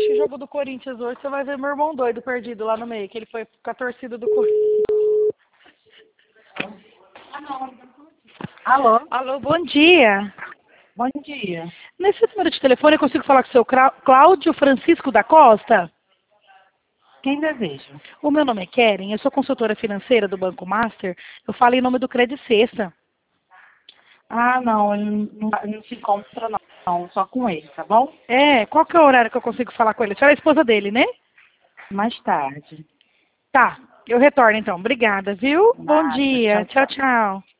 assiste o jogo do Corinthians hoje, você vai ver meu irmão doido perdido lá no meio, que ele foi com a torcida do Corinthians. Alô, Alô, bom dia. bom dia. Nesse número de telefone eu consigo falar com o seu Cláudio Francisco da Costa? Quem deseja? O meu nome é Keren, eu sou consultora financeira do Banco Master. Eu falo em nome do Credit Sexta. Ah, não, ele não se encontra não, só com ele, tá bom? É, qual que é o horário que eu consigo falar com ele? A senhora é a esposa dele, né? Mais tarde. Tá, eu retorno então. Obrigada, viu? Bom Nada, dia. tchau, Tchau, tchau. tchau.